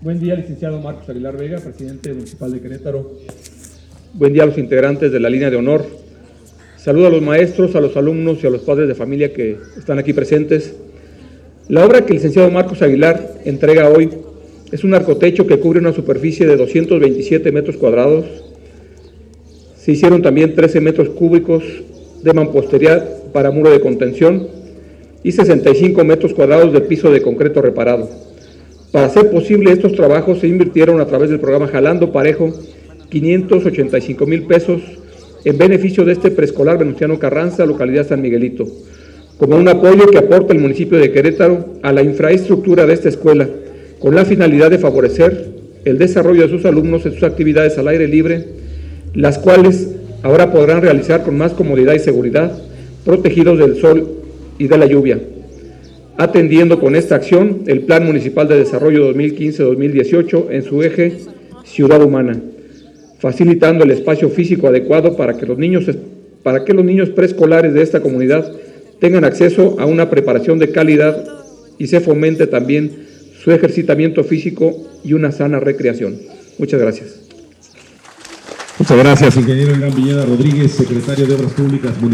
Buen día, licenciado Marcos Aguilar Vega, presidente municipal de Querétaro. Buen día a los integrantes de la línea de honor. Saludo a los maestros, a los alumnos y a los padres de familia que están aquí presentes. La obra que el licenciado Marcos Aguilar entrega hoy es un arcotecho que cubre una superficie de 227 metros cuadrados. Se hicieron también 13 metros cúbicos de mampostería para muro de contención y 65 metros cuadrados de piso de concreto reparado. Para hacer posible estos trabajos se invirtieron a través del programa Jalando Parejo 585,000 pesos en beneficio de este preescolar Venustiano Carranza, localidad San Miguelito, como un apoyo que aporta el municipio de Querétaro a la infraestructura de esta escuela, con la finalidad de favorecer el desarrollo de sus alumnos en sus actividades al aire libre, las cuales ahora podrán realizar con más comodidad y seguridad, protegidos del sol y de la lluvia, atendiendo con esta acción el Plan Municipal de Desarrollo 2015-2018 en su eje Ciudad Humana, facilitando el espacio físico adecuado para que los niños preescolares de esta comunidad tengan acceso a una preparación de calidad y se fomente también su ejercitamiento físico y una sana recreación. Muchas gracias. Muchas gracias, ingeniero Irán Villeda Rodríguez, secretario de Obras Públicas Municipales.